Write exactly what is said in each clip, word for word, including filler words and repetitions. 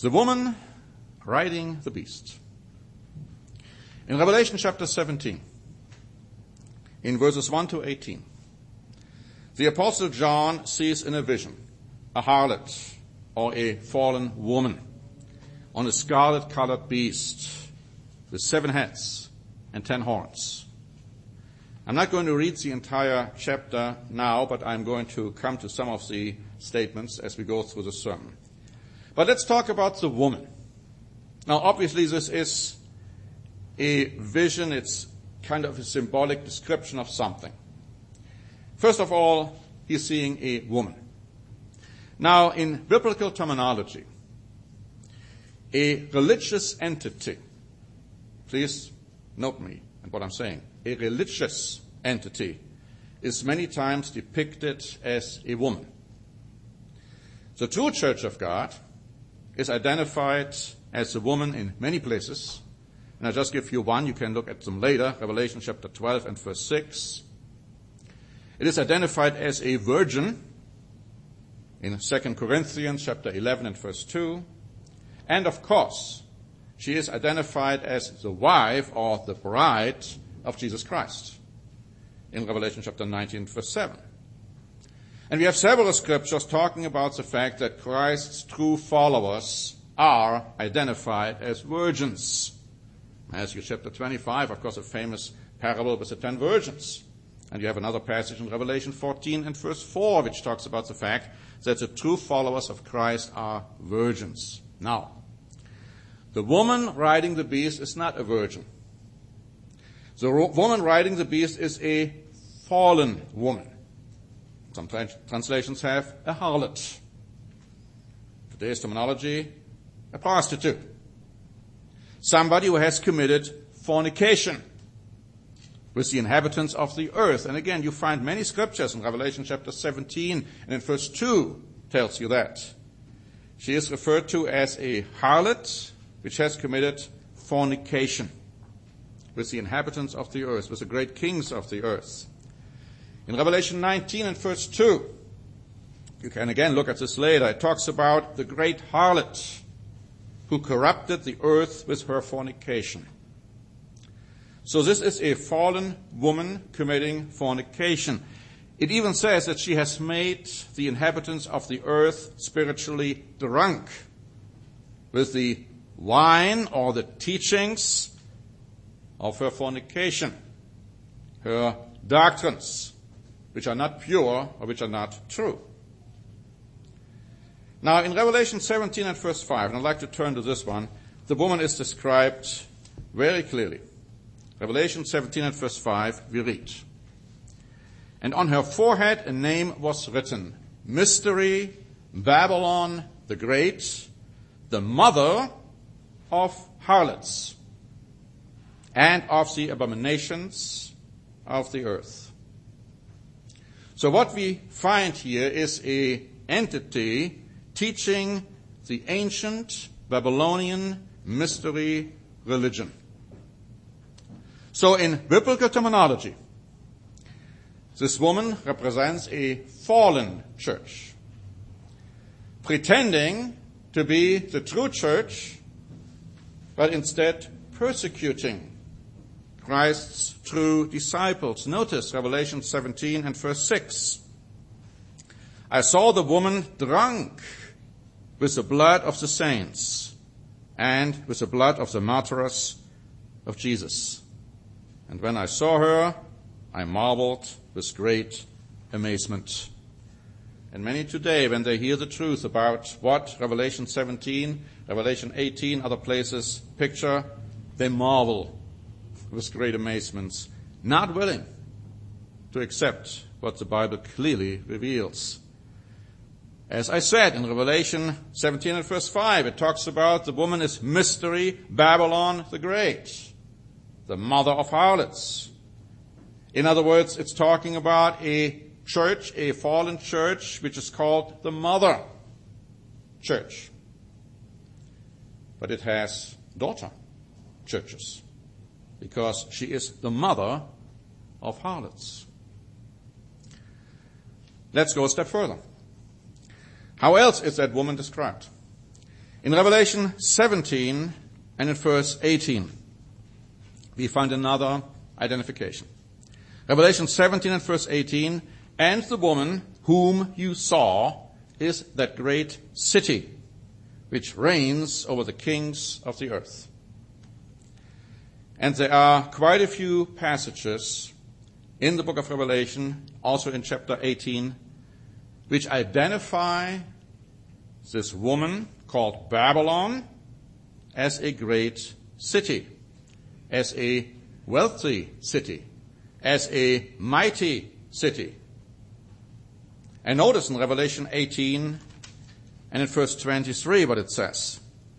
The woman riding the beast. In Revelation chapter seventeen, in verses one to eighteen, the Apostle John sees in a vision a harlot or a fallen woman on a scarlet-colored beast with seven heads and ten horns. I'm not going to read the entire chapter now, but I'm going to come to some of the statements as we go through the sermon. But let's talk about the woman. Now, obviously, this is a vision. It's kind of a symbolic description of something. First of all, he's seeing a woman. Now, in biblical terminology, a religious entity, please note me and what I'm saying, a religious entity is many times depicted as a woman. The true Church of God is identified as a woman in many places. And I'll just give you one. You can look at them later. Revelation chapter twelve and verse six. It is identified as a virgin in Second Corinthians chapter eleven and verse two. And of course, she is identified as the wife or the bride of Jesus Christ in Revelation chapter nineteen verse seven. And we have several scriptures talking about the fact that Christ's true followers are identified as virgins. Matthew chapter twenty-five, of course, a famous parable with the ten virgins. And you have another passage in Revelation fourteen and verse four, which talks about the fact that the true followers of Christ are virgins. Now, the woman riding the beast is not a virgin. The woman riding the beast is a fallen woman. Some translations have a harlot. Today's terminology, a prostitute. Somebody who has committed fornication with the inhabitants of the earth. And again, you find many scriptures in Revelation chapter seventeen and in verse two tells you that. She is referred to as a harlot which has committed fornication with the inhabitants of the earth, with the great kings of the earth. In Revelation nineteen and verse two, you can again look at this later, it talks about the great harlot who corrupted the earth with her fornication. So this is a fallen woman committing fornication. It even says that she has made the inhabitants of the earth spiritually drunk with the wine or the teachings of her fornication, her doctrines, which are not pure or which are not true. Now, in Revelation seventeen and verse five, and I'd like to turn to this one, the woman is described very clearly. Revelation seventeen and verse five, we read, "And on her forehead a name was written, Mystery, Babylon the Great, the mother of harlots and of the abominations of the earth." So what we find here is a entity teaching the ancient Babylonian mystery religion. So in biblical terminology, this woman represents a fallen church, pretending to be the true church, but instead persecuting Christ's true disciples. Notice Revelation seventeen and verse six. "I saw the woman drunk with the blood of the saints and with the blood of the martyrs of Jesus. And when I saw her, I marveled with great amazement." And many today, when they hear the truth about what Revelation seventeen, Revelation eighteen, other places picture, they marvel with great amazements, not willing to accept what the Bible clearly reveals. As I said, in Revelation seventeen and verse five, it talks about the woman is Mystery, Babylon the Great, the mother of harlots. In other words, it's talking about a church, a fallen church, which is called the mother church. But it has daughter churches, because she is the mother of harlots. Let's go a step further. How else is that woman described? In Revelation seventeen and in verse eighteen, we find another identification. Revelation seventeen and verse eighteen, and the woman whom you saw is that great city, which reigns over the kings of the earth. And there are quite a few passages in the book of Revelation, also in chapter eighteen, which identify this woman called Babylon as a great city, as a wealthy city, as a mighty city. And notice in Revelation eighteen and in verse twenty-three what it says.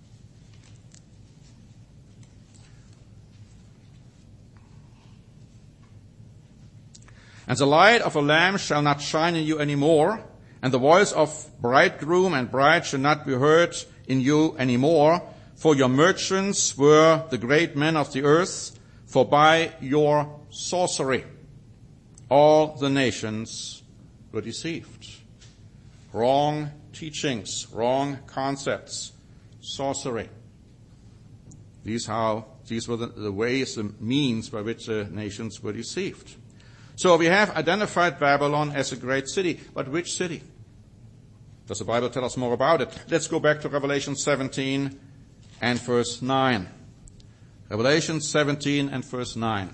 And the light of a lamp shall not shine in you any more, and the voice of bridegroom and bride shall not be heard in you any more, for your merchants were the great men of the earth, for by your sorcery all the nations were deceived. Wrong teachings, wrong concepts, sorcery. These how these were the, the ways, the means by which the nations were deceived. So we have identified Babylon as a great city. But which city? Does the Bible tell us more about it? Let's go back to Revelation seventeen and verse nine. Revelation seventeen and verse nine.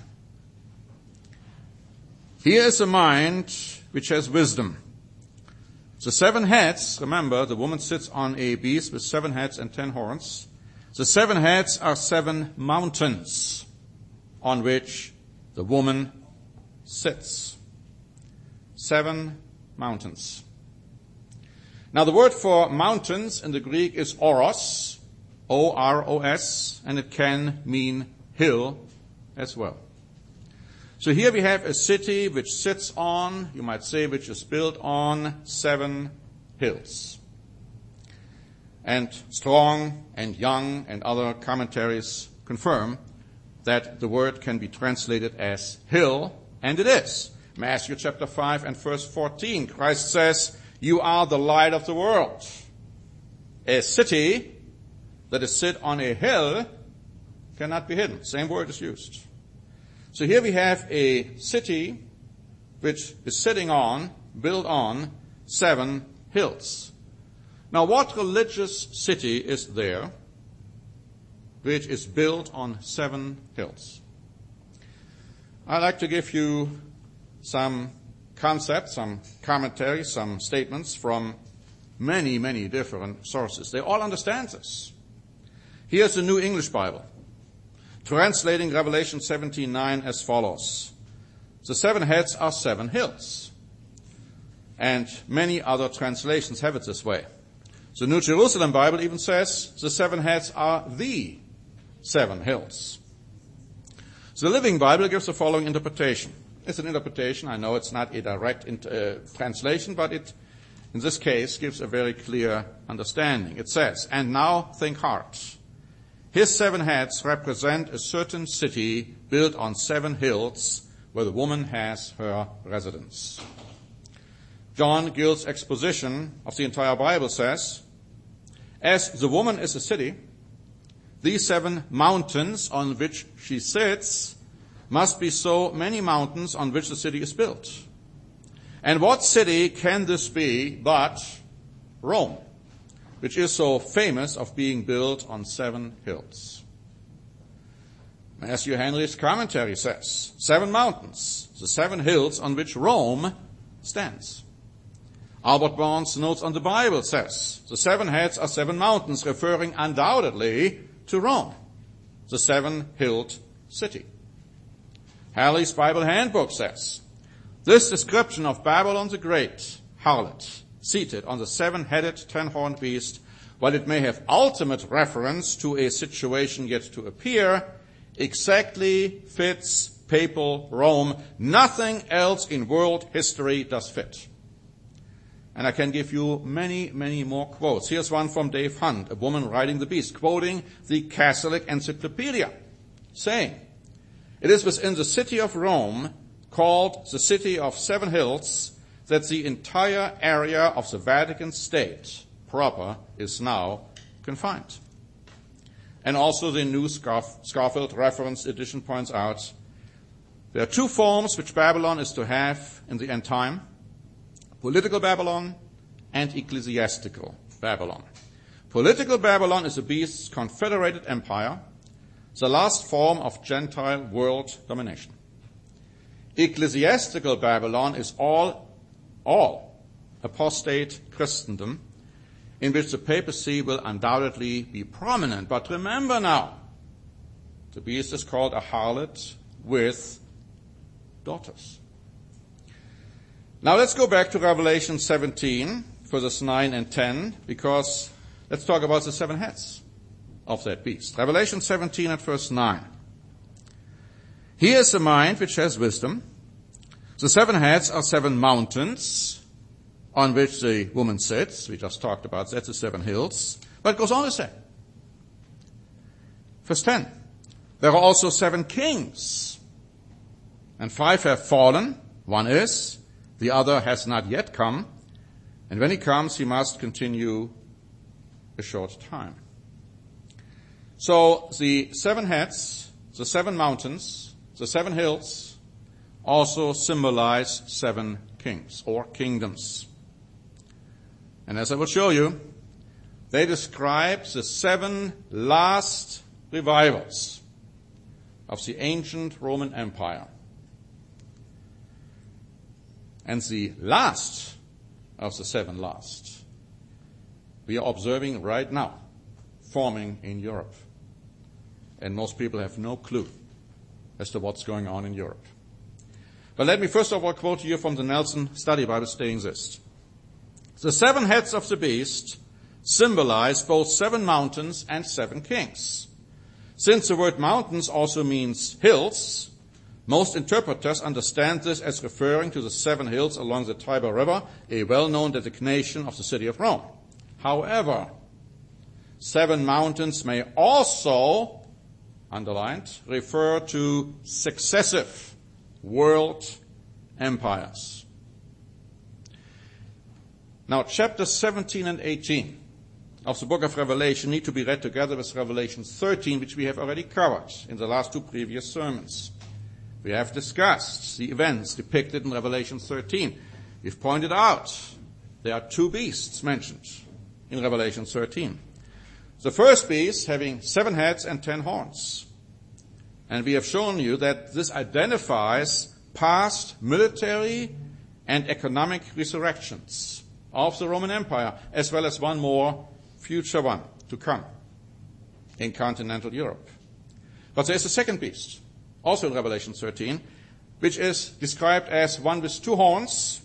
Here is a mind which has wisdom. The seven heads, remember, the woman sits on a beast with seven heads and ten horns. The seven heads are seven mountains on which the woman sits. Seven mountains. Now the word for mountains in the Greek is oros, O R O S, and it can mean hill as well. So here we have a city which sits on, you might say, which is built on seven hills. And Strong and Young and other commentaries confirm that the word can be translated as hill, and it is. Matthew chapter five and verse fourteen, Christ says, you are the light of the world. A city that is set on a hill cannot be hidden. Same word is used. So here we have a city which is sitting on, built on, seven hills. Now what religious city is there which is built on seven hills? I'd like to give you some concepts, some commentaries, some statements from many, many different sources. They all understand this. Here's the New English Bible, translating Revelation seventeen nine as follows. The seven heads are seven hills. And many other translations have it this way. The New Jerusalem Bible even says the seven heads are the seven hills. The Living Bible gives the following interpretation. It's an interpretation. I know it's not a direct uh, translation, but it, in this case, gives a very clear understanding. It says, and now think hard. His seven heads represent a certain city built on seven hills where the woman has her residence. John Gill's exposition of the entire Bible says, as the woman is a city, these seven mountains on which she sits must be so many mountains on which the city is built. And what city can this be but Rome, which is so famous of being built on seven hills? Matthew Henry's commentary says, seven mountains, the seven hills on which Rome stands. Albert Barnes' Notes on the Bible says, the seven heads are seven mountains, referring undoubtedly to Rome, the seven-hilled city. Halley's Bible Handbook says, this description of Babylon the Great, harlot, seated on the seven-headed, ten-horned beast, while it may have ultimate reference to a situation yet to appear, exactly fits papal Rome. Nothing else in world history does fit. And I can give you many, many more quotes. Here's one from Dave Hunt, a woman riding the beast, quoting the Catholic Encyclopedia, saying, it is within the city of Rome, called the City of Seven Hills, that the entire area of the Vatican State proper is now can find. And also the new Scarf- Scarfield Reference Edition points out there are two forms which Babylon is to have in the end time: political Babylon and ecclesiastical Babylon. Political Babylon is the beast's confederated empire, the last form of Gentile world domination. Ecclesiastical Babylon is all, all apostate Christendom, in which the papacy will undoubtedly be prominent. But remember now, the beast is called a harlot with daughters. Now let's go back to Revelation seventeen, verses nine and ten, because let's talk about the seven heads of that beast. Revelation seventeen at verse nine. Here is the mind which has wisdom. The seven heads are seven mountains on which the woman sits. We just talked about that, the seven hills. But it goes on to say, verse ten, there are also seven kings, and five have fallen. One is, the other has not yet come, and when he comes, he must continue a short time. So the seven heads, the seven mountains, the seven hills also symbolize seven kings or kingdoms. And as I will show you, they describe the seven last revivals of the ancient Roman Empire. And the last of the seven last we are observing right now, forming in Europe. And most people have no clue as to what's going on in Europe. But let me first of all quote you from the Nelson Study Bible stating this. The seven heads of the beast symbolize both seven mountains and seven kings. Since the word mountains also means hills, most interpreters understand this as referring to the seven hills along the Tiber River, a well-known designation of the city of Rome. However, seven mountains may also, underlined, refer to successive world empires. Now, chapters seventeen and eighteen of the book of Revelation need to be read together with Revelation thirteen, which we have already covered in the last two previous sermons. We have discussed the events depicted in Revelation thirteen. We've pointed out there are two beasts mentioned in Revelation thirteen. The first beast having seven heads and ten horns. And we have shown you that this identifies past military and economic resurrections of the Roman Empire, as well as one more future one to come in continental Europe. But there is a second beast, also in Revelation thirteen, which is described as one with two horns,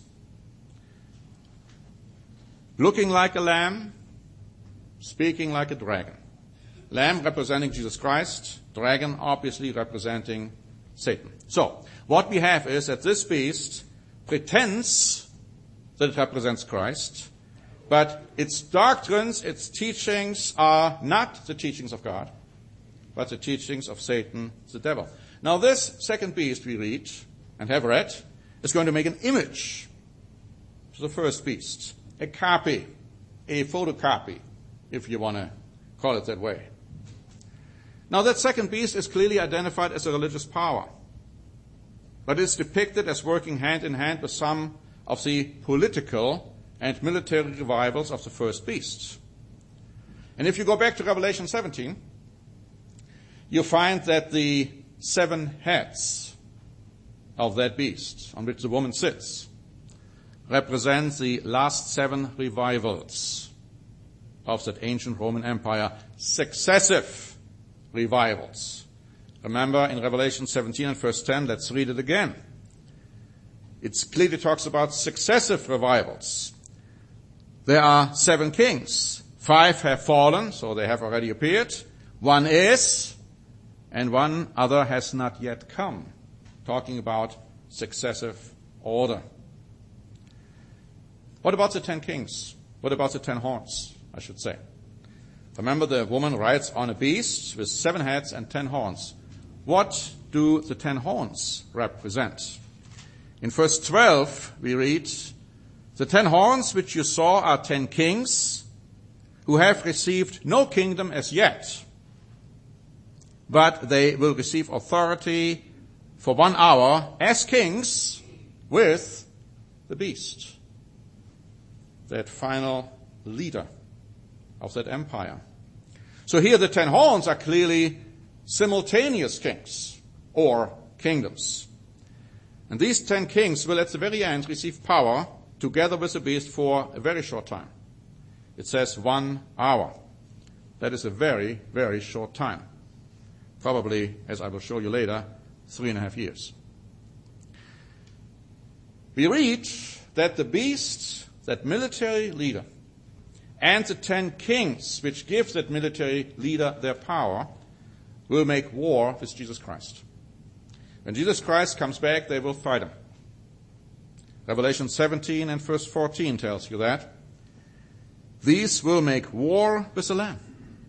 looking like a lamb, speaking like a dragon. Lamb representing Jesus Christ, dragon obviously representing Satan. So, what we have is that this beast pretends that it represents Christ, but its doctrines, its teachings are not the teachings of God, but the teachings of Satan, the devil. Now this second beast we read and have read is going to make an image to the first beast, a copy, a photocopy, if you want to call it that way. Now that second beast is clearly identified as a religious power, but is depicted as working hand in hand with some of the political and military revivals of the first beast. And if you go back to Revelation seventeen, you find that the seven heads of that beast on which the woman sits represent the last seven revivals of that ancient Roman Empire, successive revivals. Remember in Revelation seventeen and verse ten, let's read it again. It clearly talks about successive revivals. There are seven kings. Five have fallen, so they have already appeared. One is, and one other has not yet come. Talking about successive order. What about the ten kings? What about the ten horns, I should say? Remember, the woman rides on a beast with seven heads and ten horns. What do the ten horns represent? In verse twelve, we read, the ten horns which you saw are ten kings, who have received no kingdom as yet, but they will receive authority for one hour as kings with the beast, that final leader of that empire. So here the ten horns are clearly simultaneous kings or kingdoms. And these ten kings will at the very end receive power together with the beast for a very short time. It says one hour. That is a very, very short time. Probably, as I will show you later, three and a half years. We read that the beast, that military leader, and the ten kings, which give that military leader their power, will make war with Jesus Christ. When Jesus Christ comes back, they will fight him. Revelation seventeen and verse fourteen tells you that. These will make war with the Lamb.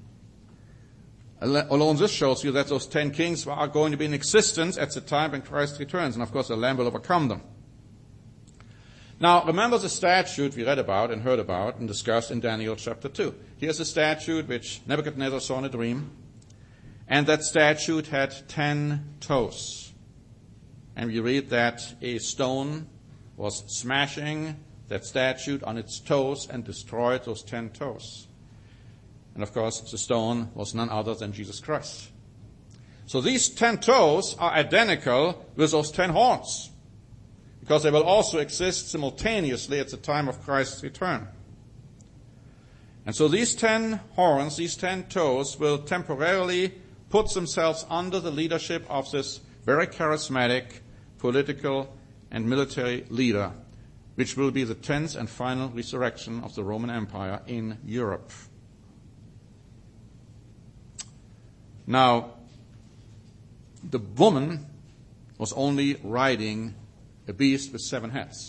Alone this shows you that those ten kings are going to be in existence at the time when Christ returns. And of course the Lamb will overcome them. Now remember the statute we read about and heard about and discussed in Daniel chapter two. Here's a statute which Nebuchadnezzar saw in a dream. And that statute had ten toes. And we read that a stone was smashing that statute on its toes and destroyed those ten toes. And of course, the stone was none other than Jesus Christ. So these ten toes are identical with those ten horns, because they will also exist simultaneously at the time of Christ's return. And so these ten horns, these ten toes, will temporarily put themselves under the leadership of this very charismatic political and military leader, which will be the tenth and final resurrection of the Roman Empire in Europe. Now, the woman was only riding a beast with seven heads.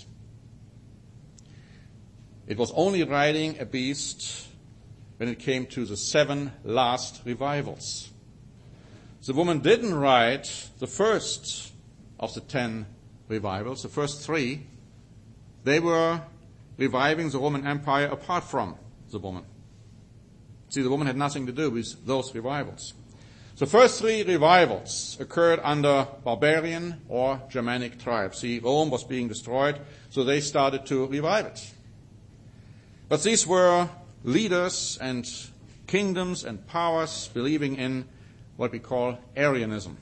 It was only riding a beast when it came to the seven last revivals. The woman didn't ride the first of the ten revivals, the first three. They were reviving the Roman Empire apart from the woman. See, the woman had nothing to do with those revivals. The first three revivals occurred under barbarian or Germanic tribes. See, Rome was being destroyed, so they started to revive it. But these were leaders and kingdoms and powers believing in what we call Arianism.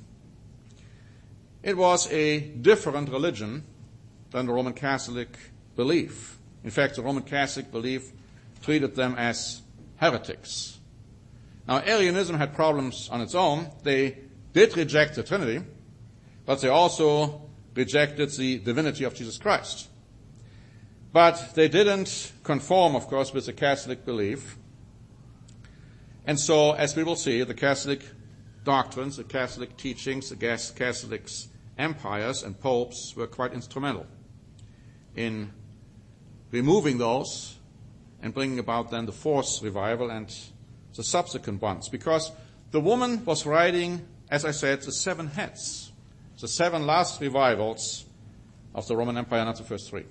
It was a different religion than the Roman Catholic belief. In fact, the Roman Catholic belief treated them as heretics. Now, Arianism had problems on its own. They did reject the Trinity, but they also rejected the divinity of Jesus Christ. But they didn't conform, of course, with the Catholic belief. And so, as we will see, the Catholic doctrines, the Catholic teachings, the Catholic empires and popes were quite instrumental in removing those and bringing about then the fourth revival and the subsequent ones. Because the woman was riding, as I said, the seven heads, the seven last revivals of the Roman Empire, not the first three.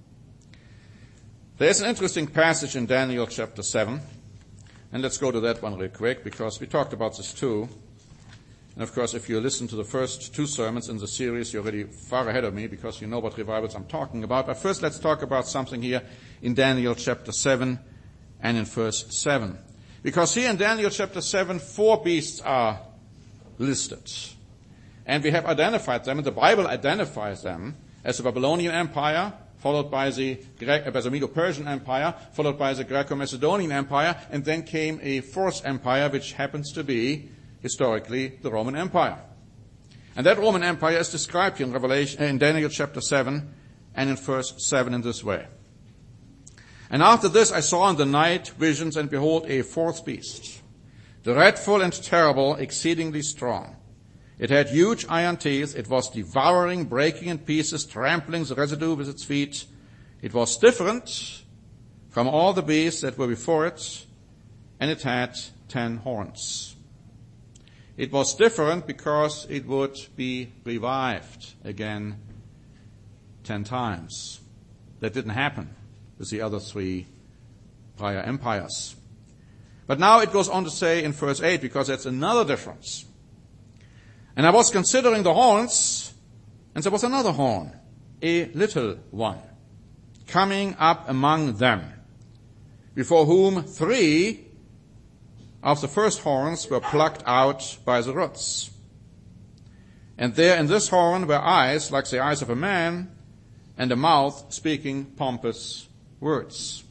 There is an interesting passage in Daniel chapter seven, and let's go to that one real quick, because we talked about this too. And of course, if you listen to the first two sermons in the series, you're already far ahead of me because you know what revivals I'm talking about. But first, let's talk about something here in Daniel chapter seven and in verse seven. Because here in Daniel chapter seven, four beasts are listed. And we have identified them, and the Bible identifies them as the Babylonian Empire, followed by the, Gre- by the Medo-Persian Empire, followed by the Greco-Macedonian Empire, and then came a fourth empire, which happens to be historically the Roman Empire. And that Roman Empire is described here in Revelation, in Daniel chapter seven and in verse seven in this way. And after this I saw in the night visions, and behold, a fourth beast, dreadful and terrible, exceedingly strong. It had huge iron teeth. It was devouring, breaking in pieces, trampling the residue with its feet. It was different from all the beasts that were before it, and it had ten horns. It was different because it would be revived again ten times. That didn't happen with the other three prior empires. But now it goes on to say in verse eight, because that's another difference. And I was considering the horns, and there was another horn, a little one, coming up among them, before whom three of the first horns were plucked out by the roots. And there in this horn were eyes like the eyes of a man, and a mouth speaking pompous words.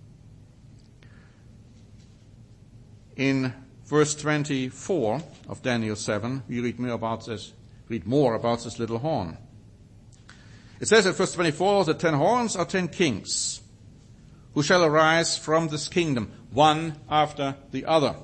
In verse twenty-four of Daniel seven, we read more about this, read more about this little horn. It says in verse twenty-four, the ten horns are ten kings, who shall arise from this kingdom, one after the other.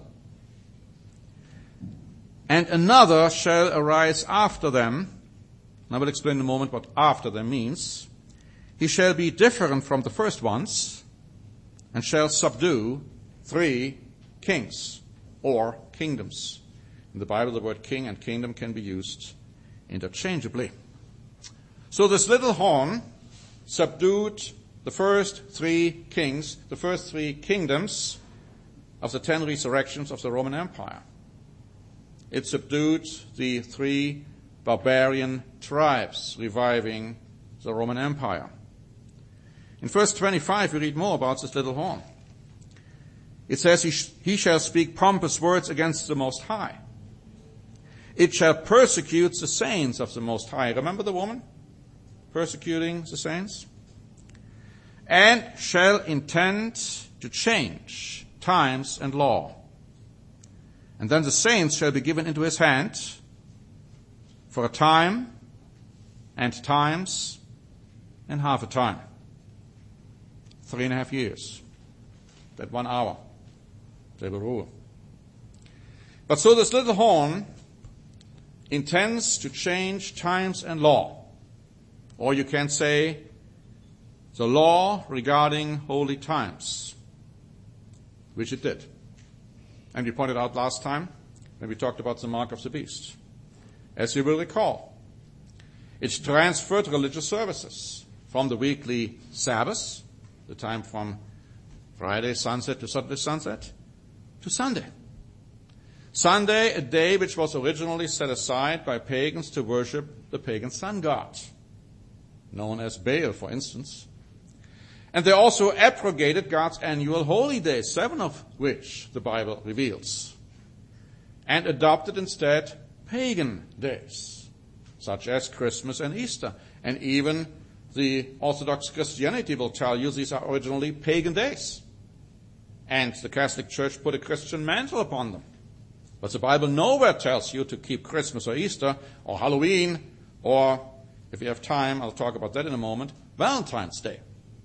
And another shall arise after them. And I will explain in a moment what after them means. He shall be different from the first ones, and shall subdue three kings or kingdoms. In the Bible, the word king and kingdom can be used interchangeably. So this little horn subdued the first three kings, the first three kingdoms of the ten resurrections of the Roman Empire. It subdued the three barbarian tribes, reviving the Roman Empire. In verse twenty-five, we read more about this little horn. It says, he, sh- he shall speak pompous words against the Most High. It shall persecute the saints of the Most High. Remember the woman persecuting the saints? And shall intend to change times and law. And then the saints shall be given into his hand for a time and times and half a time. Three and a half years. That one hour. They will rule. But so this little horn intends to change times and law. Or you can say the law regarding holy times, which it did. And we pointed out last time when we talked about the mark of the beast. As you will recall, it transferred religious services from the weekly Sabbath, the time from Friday sunset to Saturday sunset, to Sunday. Sunday, a day which was originally set aside by pagans to worship the pagan sun god, known as Baal, for instance. And they also abrogated God's annual holy days, seven of which the Bible reveals, and adopted instead pagan days, such as Christmas and Easter. And even the Orthodox Christianity will tell you these are originally pagan days. And the Catholic Church put a Christian mantle upon them. But the Bible nowhere tells you to keep Christmas or Easter or Halloween or, if you have time, I'll talk about that in a moment, Valentine's Day.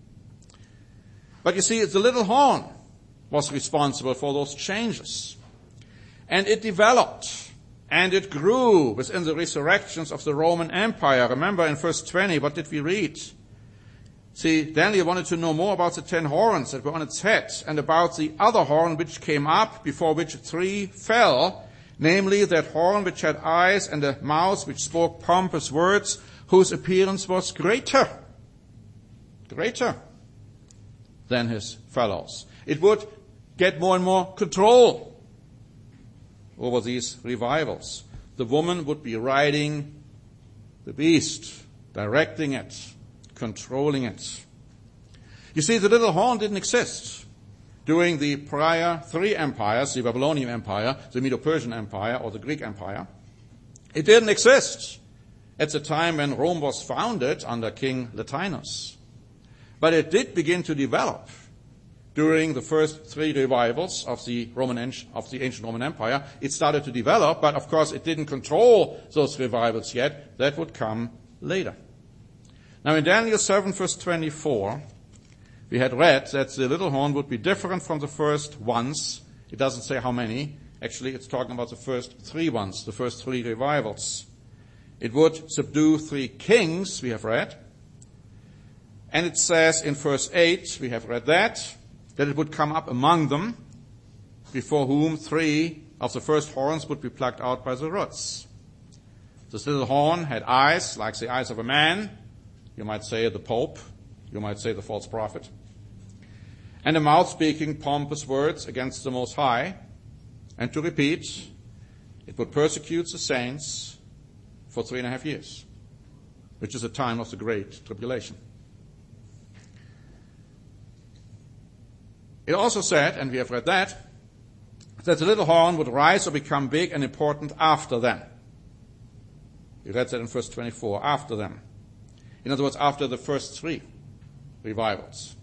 But you see, the little horn was responsible for those changes. And it developed and it grew within the resurrections of the Roman Empire. Remember in verse twenty, what did we read? See, Daniel wanted to know more about the ten horns that were on its head and about the other horn which came up, before which three fell, namely that horn which had eyes and a mouth which spoke pompous words, whose appearance was greater, greater than his fellows. It would get more and more control over these revivals. The woman would be riding the beast, directing it, controlling it. You see, the little horn didn't exist during the prior three empires, the Babylonian Empire, the Medo-Persian Empire, or the Greek Empire. It didn't exist at the time when Rome was founded under King Latinus. But it did begin to develop during the first three revivals of the Roman of the ancient Roman Empire. It started to develop, but of course it didn't control those revivals yet. That would come later. Now in Daniel seven verse twenty-four, we had read that the little horn would be different from the first ones. It doesn't say how many. Actually, it's talking about the first three ones, the first three revivals. It would subdue three kings, we have read. And it says in verse eight, we have read that, that it would come up among them, before whom three of the first horns would be plucked out by the roots. This little horn had eyes like the eyes of a man. You might say the Pope. You might say the false prophet. and a mouth speaking pompous words against the Most High. And to repeat, it would persecute the saints for three and a half years, which is a time of the Great Tribulation. It also said, and we have read that, that the little horn would rise or become big and important after them. We read that in verse twenty-four, after them. In other words, after the first three revivals.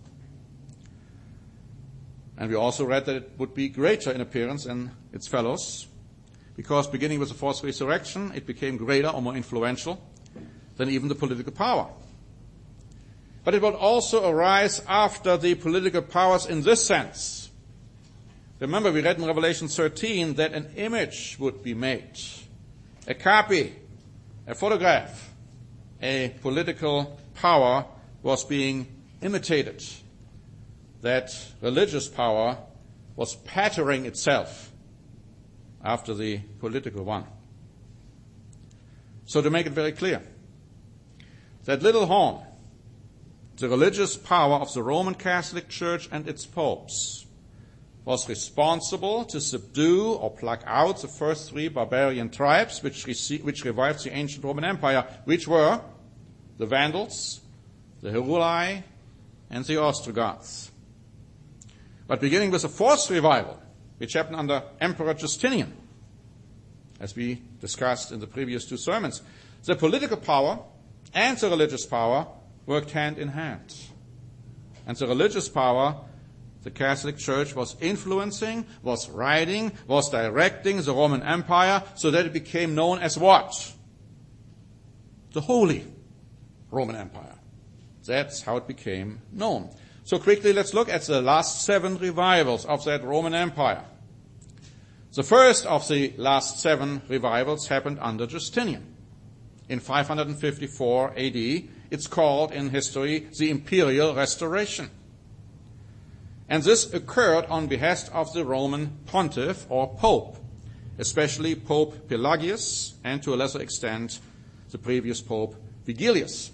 And we also read that it would be greater in appearance than its fellows, because beginning with the fourth resurrection, it became greater or more influential than even the political power. But it would also arise after the political powers in this sense. Remember, we read in Revelation thirteen that an image would be made, a copy, a photograph, a political power was being imitated. That religious power was patterning itself after the political one. So to make it very clear, that little horn, the religious power of the Roman Catholic Church and its popes, was responsible to subdue or pluck out the first three barbarian tribes which, received, which revived the ancient Roman Empire, which were the Vandals, the Heruli, and the Ostrogoths. But beginning with the fourth revival, which happened under Emperor Justinian, as we discussed in the previous two sermons, the political power and the religious power worked hand in hand. And the religious power, the Catholic Church was influencing, was writing, was directing the Roman Empire so that it became known as what? The Holy Roman Empire. That's how it became known. So quickly, let's look at the last seven revivals of that Roman Empire. The first of the last seven revivals happened under Justinian. In five fifty-four A D, it's called in history the Imperial Restoration. And this occurred on behest of the Roman pontiff or pope, especially Pope Pelagius, and to a lesser extent, the previous Pope Vigilius.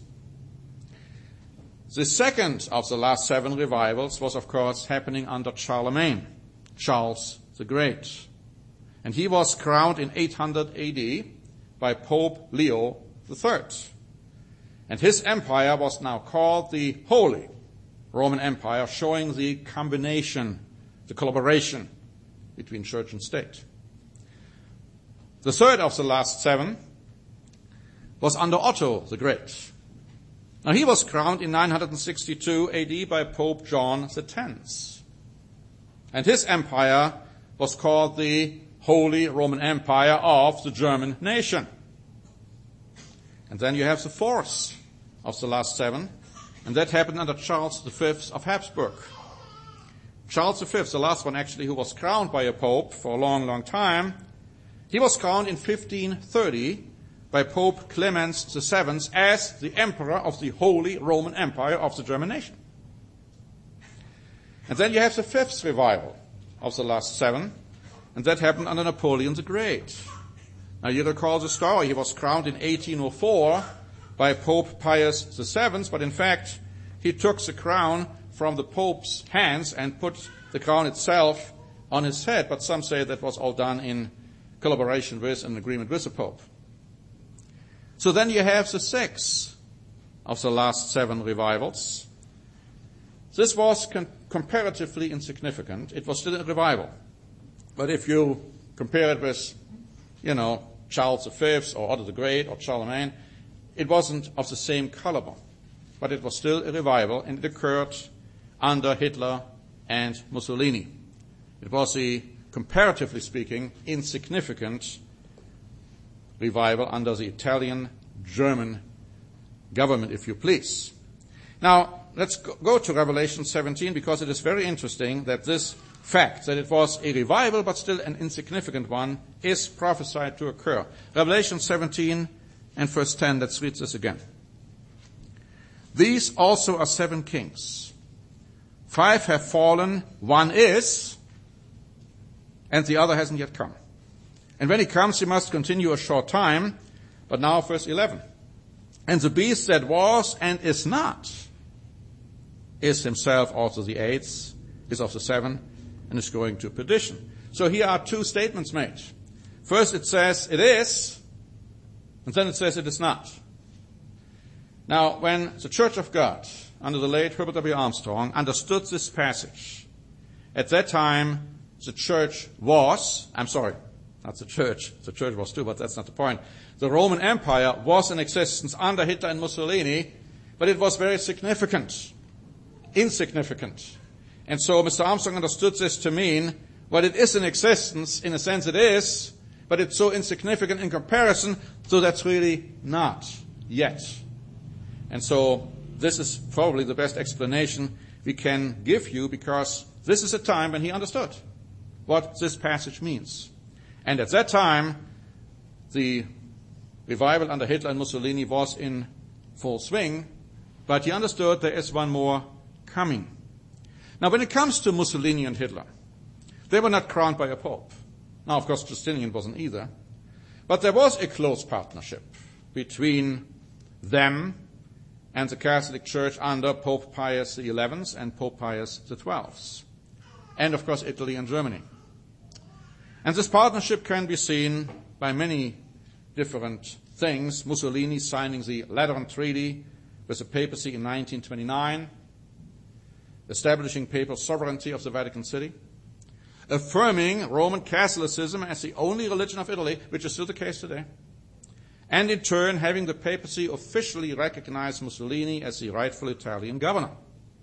The second of the last seven revivals was, of course, happening under Charlemagne, Charles the Great. And he was crowned in eight hundred A D by Pope Leo the Third. And his empire was now called the Holy Roman Empire, showing the combination, the collaboration between church and state. The third of the last seven was under Otto the Great. Now he was crowned in nine hundred sixty-two A D by Pope John the Tenth. And his empire was called the Holy Roman Empire of the German nation. And then you have the fourth of the last seven, and that happened under Charles the Fifth of Habsburg. Charles the Fifth, the last one actually, who was crowned by a pope for a long, long time, he was crowned in fifteen thirty by Pope Clemens the Seventh as the Emperor of the Holy Roman Empire of the German nation. And then you have the fifth revival of the last seven, and that happened under Napoleon the Great. Now you recall the story. He was crowned in eighteen oh four by Pope Pius the Seventh, but in fact he took the crown from the Pope's hands and put the crown itself on his head, but some say that was all done in collaboration with and agreement with the Pope. So then you have the sixth of the last seven revivals. This was com- comparatively insignificant. It was still a revival. But if you compare it with, you know, Charles the Fifth or Otto the Great or Charlemagne, it wasn't of the same caliber. But it was still a revival, and it occurred under Hitler and Mussolini. It was a, comparatively speaking, insignificant revival under the Italian-German government, if you please. Now, let's go to Revelation seventeen, because it is very interesting that this fact, that it was a revival but still an insignificant one, is prophesied to occur. Revelation seventeen and verse ten, let's read this again. These also are seven kings. Five have fallen, one is, and the other hasn't yet come. And when he comes, he must continue a short time. But now verse eleven. And the beast that was and is not is himself also the eighth, is of the seven and is going to perdition. So here are two statements made. First it says it is, and then it says it is not. Now, when the Church of God, under the late Herbert W. Armstrong, understood this passage, at that time the church was, I'm sorry, not the church, the church was too, but that's not the point. The Roman Empire was in existence under Hitler and Mussolini, but it was very significant, insignificant. And so Mister Armstrong understood this to mean, well, it is in existence, in a sense it is, but it's so insignificant in comparison, so that's really not yet. And so this is probably the best explanation we can give you, because this is a time when he understood what this passage means. And at that time, the revival under Hitler and Mussolini was in full swing, but he understood there is one more coming. Now, when it comes to Mussolini and Hitler, they were not crowned by a pope. Now, of course, Justinian wasn't either. But there was a close partnership between them and the Catholic Church under Pope Pius the eleventh and Pope Pius the twelfth. And, of course, Italy and Germany. And this partnership can be seen by many different things. Mussolini signing the Lateran Treaty with the papacy in nineteen twenty-nine, establishing papal sovereignty of the Vatican City, affirming Roman Catholicism as the only religion of Italy, which is still the case today, and in turn having the papacy officially recognize Mussolini as the rightful Italian governor.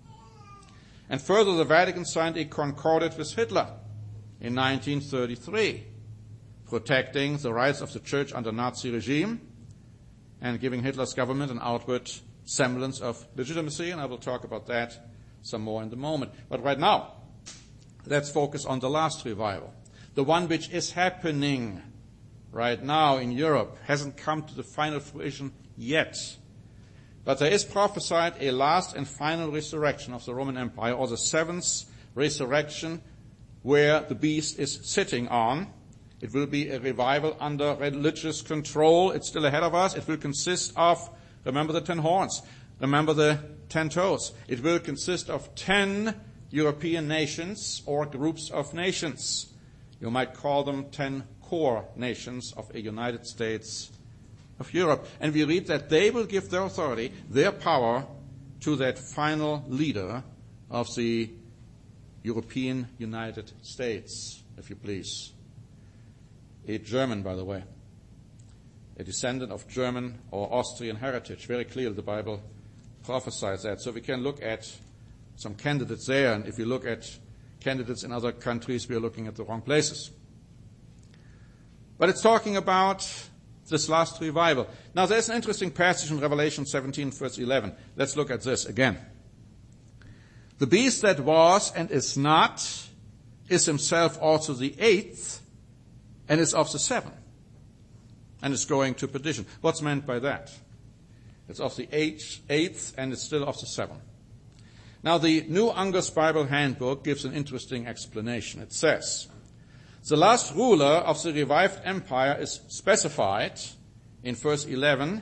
And further, the Vatican signed a concordat with Hitler in nineteen thirty-three, protecting the rights of the church under Nazi regime and giving Hitler's government an outward semblance of legitimacy, and I will talk about that some more in a moment. But right now, let's focus on the last revival, the one which is happening right now in Europe. Hasn't come to the final fruition yet. But there is prophesied a last and final resurrection of the Roman Empire, or the seventh resurrection, where the beast is sitting on. It will be a revival under religious control. It's still ahead of us. It will consist of, remember the ten horns, remember the ten toes. It will consist of ten European nations or groups of nations. You might call them ten core nations of a United States of Europe. And we read that they will give their authority, their power, to that final leader of the European United States, if you please. A German, by the way. A descendant of German or Austrian heritage. Very clearly the Bible prophesies that. So we can look at some candidates there, and if you look at candidates in other countries, we are looking at the wrong places. But it's talking about this last revival. Now there's an interesting passage in Revelation seventeen, verse eleven. Let's look at this again. The beast that was and is not is himself also the eighth, and is of the seven, and is going to perdition. What's meant by that? It's of the eighth, eighth and it's still of the seven. Now the New Angus Bible Handbook gives an interesting explanation. It says, the last ruler of the revived empire is specified in verse eleven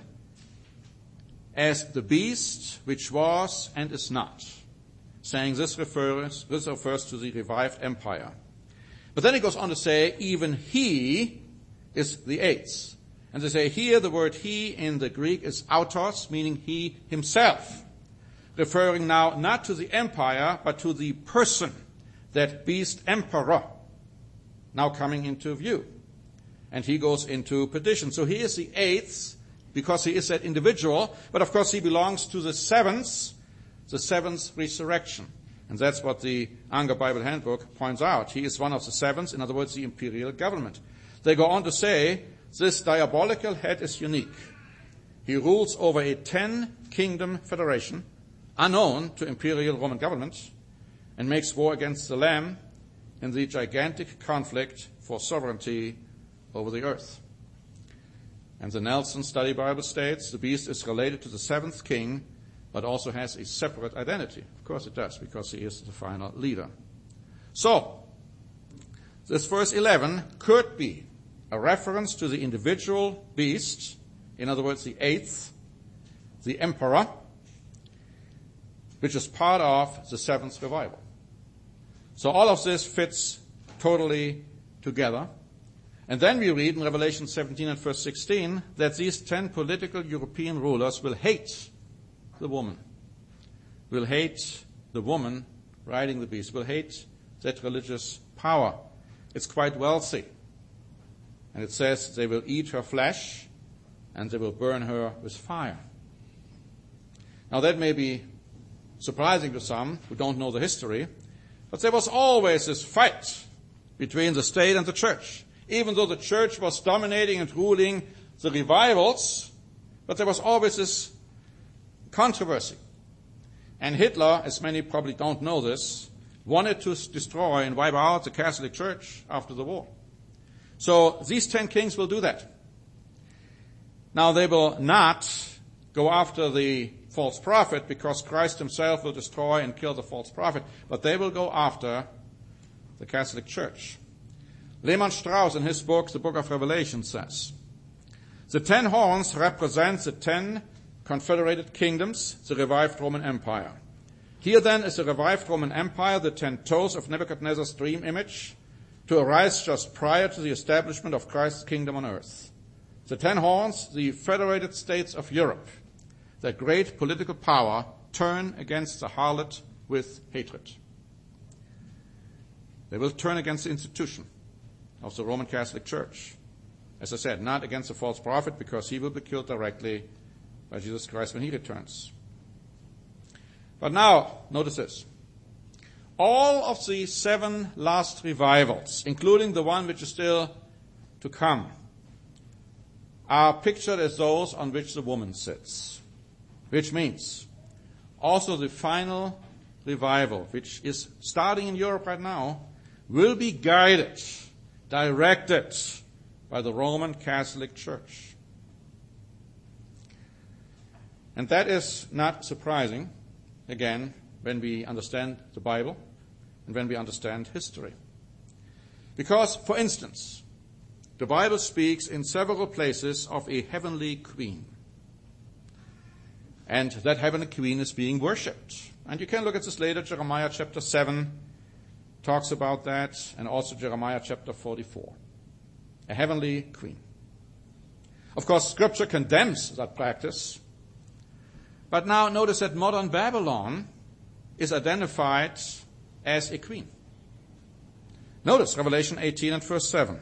as the beast which was and is not, saying this refers, this refers to the revived empire. But then it goes on to say, even he is the eighth. And they say here the word he in the Greek is autos, meaning he himself, referring now not to the empire, but to the person, that beast emperor, now coming into view. And he goes into perdition. So he is the eighth, because he is that individual, but of course he belongs to the seventh, the seventh resurrection. And that's what the Anger Bible Handbook points out. He is one of the sevens, in other words, the imperial government. They go on to say, this diabolical head is unique. He rules over a ten-kingdom federation, unknown to imperial Roman government, and makes war against the Lamb in the gigantic conflict for sovereignty over the earth. And the Nelson Study Bible states, the beast is related to the seventh king, but also has a separate identity. Of course it does, because he is the final leader. So, this verse eleven could be a reference to the individual beast, in other words, the eighth, the emperor, which is part of the seventh revival. So all of this fits totally together. And then we read in Revelation seventeen and verse sixteen that these ten political European rulers will hate the woman, will hate the woman riding the beast, will hate that religious power. It's quite wealthy. And it says they will eat her flesh and they will burn her with fire. Now that may be surprising to some who don't know the history, but there was always this fight between the state and the church. Even though the church was dominating and ruling the revivals, but there was always this controversy. And Hitler, as many probably don't know this, wanted to destroy and wipe out the Catholic Church after the war. So these ten kings will do that. Now they will not go after the false prophet because Christ himself will destroy and kill the false prophet, but they will go after the Catholic Church. Lehmann Strauss in his book, the Book of Revelation, says, the ten horns represent the ten confederated kingdoms, the revived Roman Empire. Here then is the revived Roman Empire, the ten toes of Nebuchadnezzar's dream image, to arise just prior to the establishment of Christ's kingdom on earth. The ten horns, the federated states of Europe, their great political power, turn against the harlot with hatred. They will turn against the institution of the Roman Catholic Church. As I said, not against the false prophet, because he will be killed directly by Jesus Christ when he returns. But now, notice this. All of the seven last revivals, including the one which is still to come, are pictured as those on which the woman sits. Which means also the final revival, which is starting in Europe right now, will be guided, directed by the Roman Catholic Church. And that is not surprising, again, when we understand the Bible and when we understand history. Because, for instance, the Bible speaks in several places of a heavenly queen. And that heavenly queen is being worshipped. And you can look at this later. Jeremiah chapter seven talks about that, and also Jeremiah chapter forty-four. A heavenly queen. Of course, Scripture condemns that practice. But now notice that modern Babylon is identified as a queen. Notice Revelation eighteen and verse seven.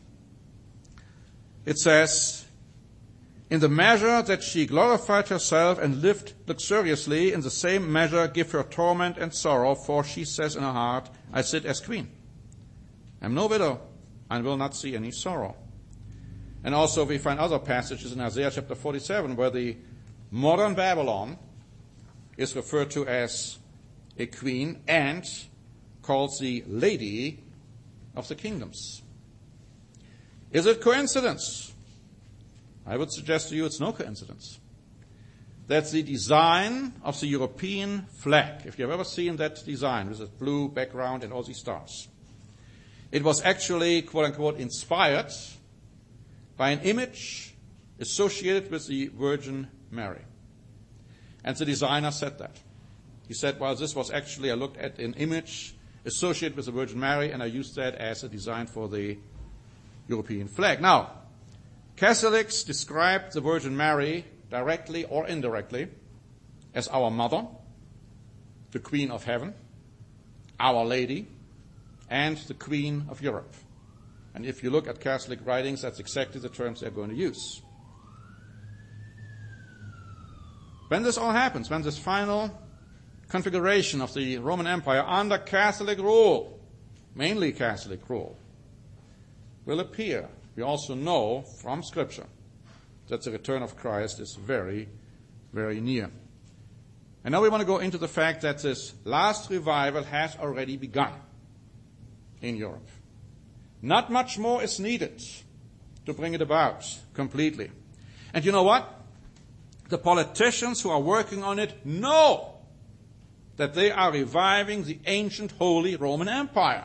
It says, in the measure that she glorified herself and lived luxuriously, in the same measure give her torment and sorrow, for she says in her heart, I sit as queen. I am no widow, and will not see any sorrow. And also we find other passages in Isaiah chapter forty-seven where the modern Babylon is referred to as a queen and called the Lady of the Kingdoms. Is it coincidence? I would suggest to you it's no coincidence that the design of the European flag, if you've ever seen that design with a blue background and all these stars, it was actually, quote-unquote, inspired by an image associated with the Virgin Mary. And the designer said that. He said, well, this was actually, I looked at an image associated with the Virgin Mary, and I used that as a design for the European flag. Now, Catholics describe the Virgin Mary directly or indirectly as our mother, the Queen of Heaven, Our Lady, and the Queen of Europe. And if you look at Catholic writings, that's exactly the terms they're going to use. When this all happens, when this final configuration of the Roman Empire under Catholic rule, mainly Catholic rule, will appear, we also know from Scripture that the return of Christ is very, very near. And now we want to go into the fact that this last revival has already begun in Europe. Not much more is needed to bring it about completely. And you know what? The politicians who are working on it know that they are reviving the ancient Holy Roman Empire.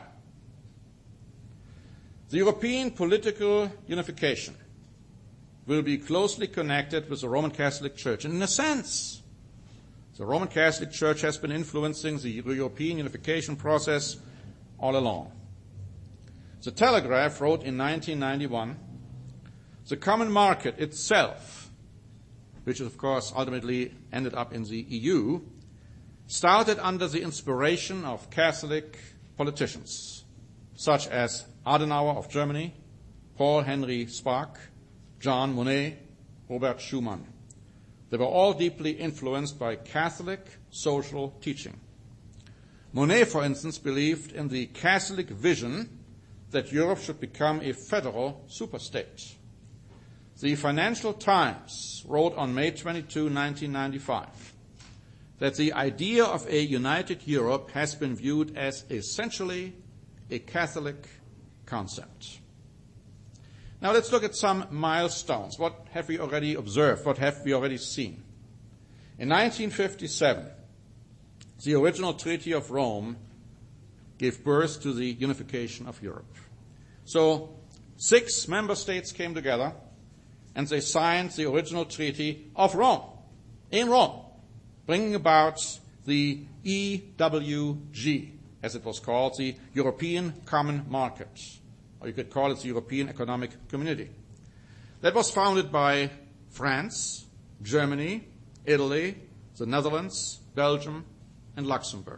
The European political unification will be closely connected with the Roman Catholic Church. And in a sense, the Roman Catholic Church has been influencing the European unification process all along. The Telegraph wrote in nineteen ninety-one, the common market itself, which of course ultimately ended up in the E U, started under the inspiration of Catholic politicians, such as Adenauer of Germany, Paul Henry Spaak, Jean Monnet, Robert Schuman. They were all deeply influenced by Catholic social teaching. Monnet, for instance, believed in the Catholic vision that Europe should become a federal superstate. The Financial Times wrote on May twenty-second, nineteen ninety-five, that the idea of a united Europe has been viewed as essentially a Catholic concept. Now let's look at some milestones. What have we already observed? What have we already seen? In nineteen fifty-seven, the original Treaty of Rome gave birth to the unification of Europe. So six member states came together and they signed the original Treaty of Rome, in Rome, bringing about the E W G, as it was called, the European Common Market, or you could call it the European Economic Community. That was founded by France, Germany, Italy, the Netherlands, Belgium, and Luxembourg.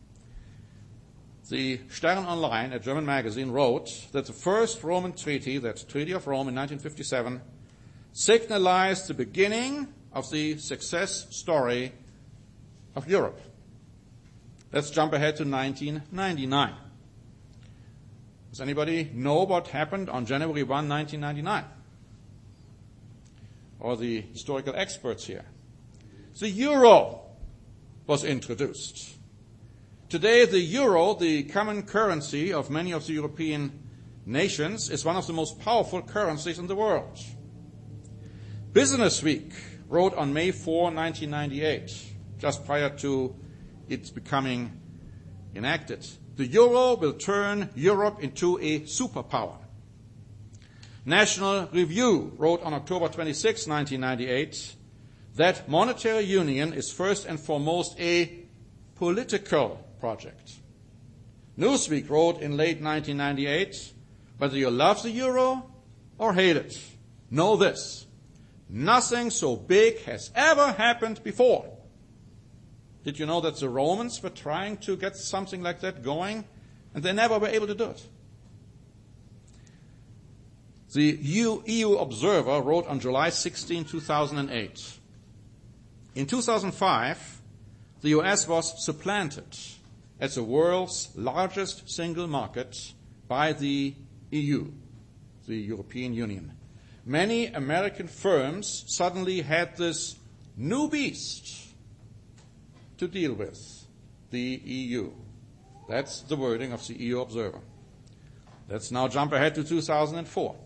The Stern Online, a German magazine, wrote that the first Roman treaty, that Treaty of Rome in nineteen fifty-seven, signalized the beginning of the success story of Europe. Let's jump ahead to nineteen ninety-nine. Does anybody know what happened on January first, nineteen ninety-nine? Or the historical experts here? The euro was introduced. Today, the euro, the common currency of many of the European nations, is one of the most powerful currencies in the world. Business Week wrote on May fourth, nineteen ninety-eight, just prior to its becoming enacted, the euro will turn Europe into a superpower. National Review wrote on October twenty-sixth, nineteen ninety-eight, that monetary union is first and foremost a political project. Newsweek wrote in late nineteen ninety-eight, whether you love the euro or hate it, know this: nothing so big has ever happened before. Did you know that the Romans were trying to get something like that going, and they never were able to do it? The E U Observer wrote on July sixteenth, two thousand eight, in two thousand five, the U S was supplanted as the world's largest single market by the E U, the European Union. Many American firms suddenly had this new beast to deal with, the E U. That's the wording of the E U Observer. Let's now jump ahead to two thousand four.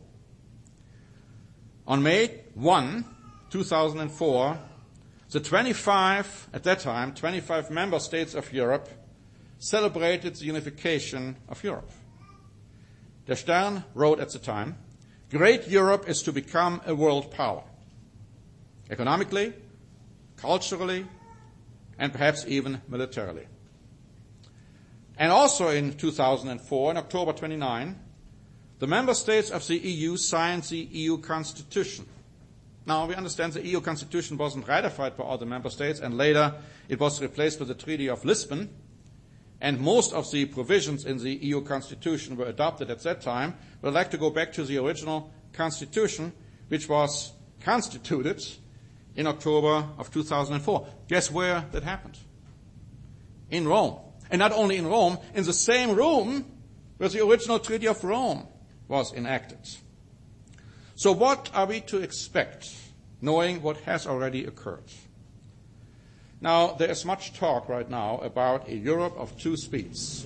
On May first, two thousand four, the twenty-five, at that time, twenty-five member states of Europe celebrated the unification of Europe. Der Stern wrote at the time, great Europe is to become a world power, economically, culturally, and perhaps even militarily. And also in two thousand four, on October twenty-ninth, the member states of the E U signed the E U Constitution. Now, we understand the E U Constitution wasn't ratified by all the member states, and later it was replaced with the Treaty of Lisbon, and most of the provisions in the E U Constitution were adopted at that time. But I'd like to go back to the original Constitution, which was constituted in October of two thousand four. Guess where that happened? In Rome. And not only in Rome, in the same room where the original Treaty of Rome was enacted. So what are we to expect, knowing what has already occurred? Now, there is much talk right now about a Europe of two speeds,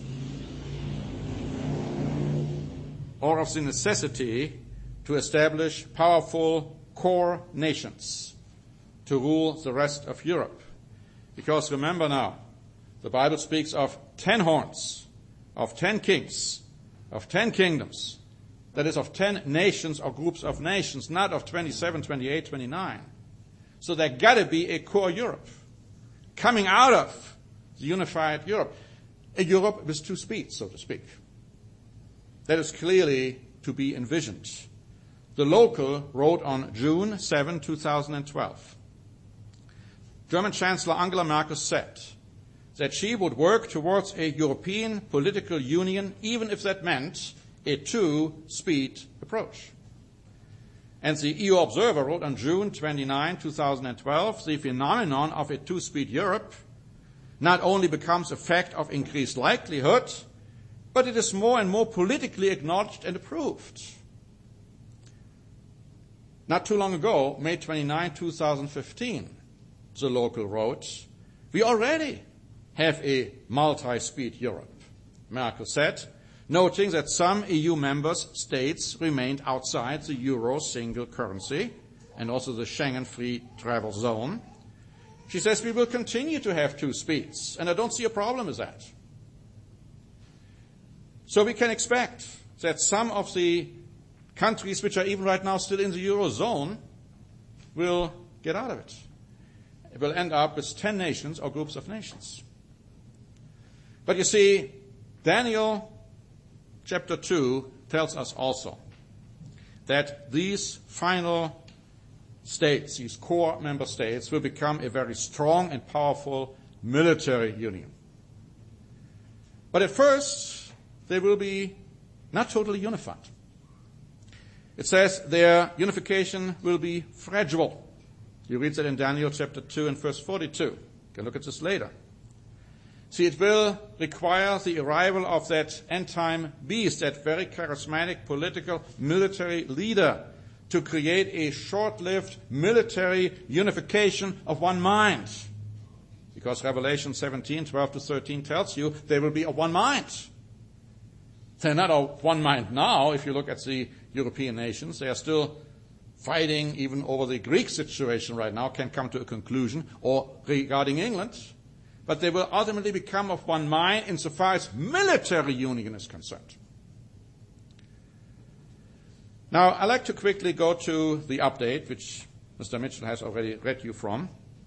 or of the necessity to establish powerful core nations to rule the rest of Europe. Because remember now, the Bible speaks of ten horns, of ten kings, of ten kingdoms, that is, of ten nations or groups of nations, not of twenty-seven, twenty-eight, twenty-nine. So there got to be a core Europe coming out of the unified Europe, a Europe with two speeds, so to speak. that is clearly to be envisioned. The Local wrote on June seventh, two thousand twelve. German Chancellor Angela Merkel said that she would work towards a European political union, even if that meant a two-speed approach. And the E U Observer wrote on June twenty-ninth, two thousand twelve, the phenomenon of a two-speed Europe not only becomes a fact of increased likelihood, but it is more and more politically acknowledged and approved. Not too long ago, May twenty-ninth, two thousand fifteen, the Local wrote, we already have a multi-speed Europe, Merkel said, noting that some E U member states remained outside the euro single currency and also the Schengen free travel zone. She says we will continue to have two speeds, and I don't see a problem with that. So we can expect that some of the countries which are even right now still in the eurozone will get out of it. It will end up with ten nations or groups of nations. But you see, Daniel chapter two tells us also that these final states, these core member states, will become a very strong and powerful military union. But at first, they will be not totally unified. It says their unification will be fragile. You read that in Daniel chapter two and verse forty-two. You can look at this later. See, it will require the arrival of that end-time beast, that very charismatic political military leader, to create a short-lived military unification of one mind. Because Revelation seventeen, twelve to thirteen tells you they will be of one mind. They're not of one mind now. If you look at the European nations, they are still fighting even over the Greek situation right now, can come to a conclusion, or regarding England. But they will ultimately become of one mind insofar as military union is concerned. Now, I'd like to quickly go to the update, which Mister Mitchell has already read you from.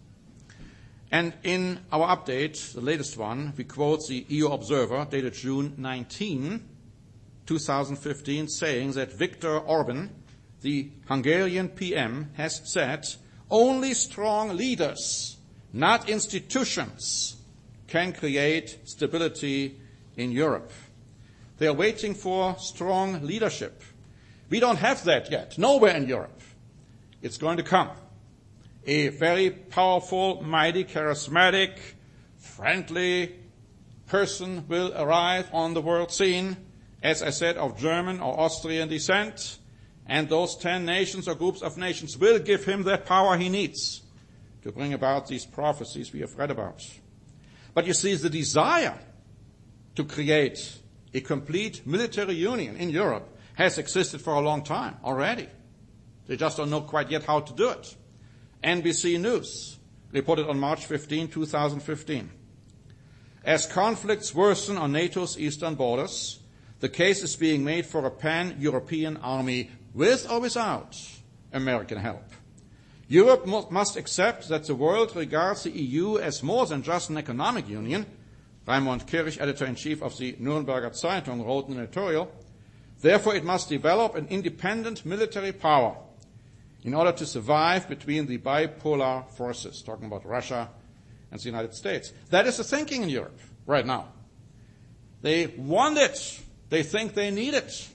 And in our update, the latest one, we quote the E U Observer, dated June nineteenth, two thousand fifteen, saying that Viktor Orban, the Hungarian P M, has said, only strong leaders, not institutions, can create stability in Europe. They are waiting for strong leadership. We don't have that yet, nowhere in Europe. It's going to come. A very powerful, mighty, charismatic, friendly person will arrive on the world scene, as I said, of German or Austrian descent, and those ten nations or groups of nations will give him that power he needs to bring about these prophecies we have read about. But you see, the desire to create a complete military union in Europe has existed for a long time already. They just don't know quite yet how to do it. N B C News reported on March fifteenth, two thousand fifteen. As conflicts worsen on NATO's eastern borders, the case is being made for a pan-European army with or without American help. Europe must accept that the world regards the E U as more than just an economic union. Raimund Kirch, editor-in-chief of the Nürnberger Zeitung, wrote in an editorial, therefore it must develop an independent military power in order to survive between the bipolar forces, talking about Russia and the United States. That is the thinking in Europe right now. They want it. They think they need it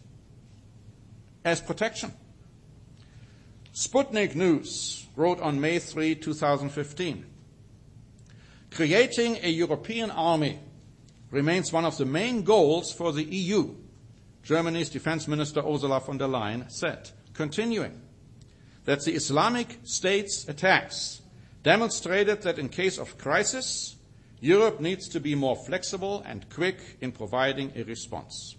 as protection. Sputnik News wrote on May third, two thousand fifteen, creating a European army remains one of the main goals for the E U, Germany's Defense Minister Ursula von der Leyen said, continuing, that the Islamic State's attacks demonstrated that in case of crisis, Europe needs to be more flexible and quick in providing a response.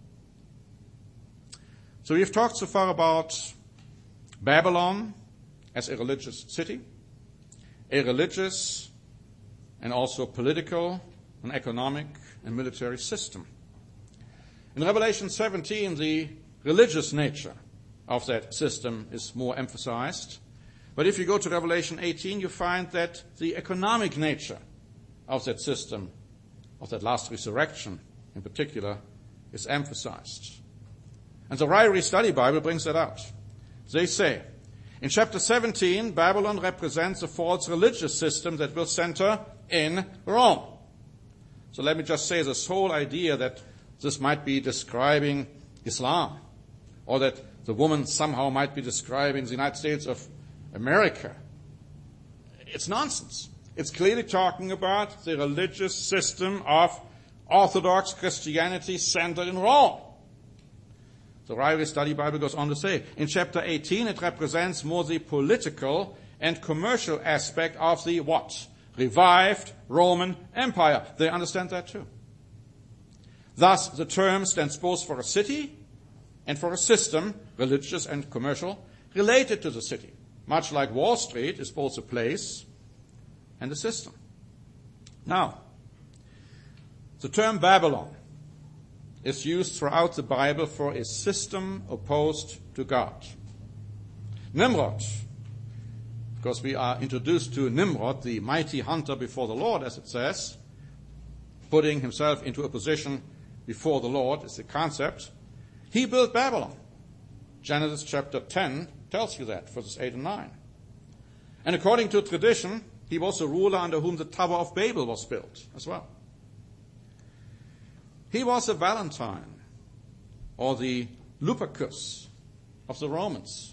So we've talked so far about Babylon as a religious city, a religious and also political and economic and military system. In Revelation seventeen, the religious nature of that system is more emphasized. But if you go to Revelation eighteen, you find that the economic nature of that system, of that last resurrection in particular, is emphasized. And the Ryrie Study Bible brings that out. They say, in chapter seventeen, Babylon represents a false religious system that will center in Rome. So let me just say this whole idea that this might be describing Islam, or that the woman somehow might be describing the United States of America. It's nonsense. It's clearly talking about the religious system of Orthodox Christianity centered in Rome. The Ryrie Study Bible goes on to say, in chapter eighteen, it represents more the political and commercial aspect of the what? Revived Roman Empire. They understand that too. Thus, the term stands both for a city and for a system, religious and commercial, related to the city. Much like Wall Street is both a place and a system. Now, the term Babylon is used throughout the Bible for a system opposed to God. Nimrod, because we are introduced to Nimrod, the mighty hunter before the Lord, as it says, putting himself into a position before the Lord is the concept. He built Babylon. Genesis chapter ten tells you that, verses eight and nine. And according to tradition, he was a ruler under whom the Tower of Babel was built as well. He was a Valentine, or the Lupercus of the Romans.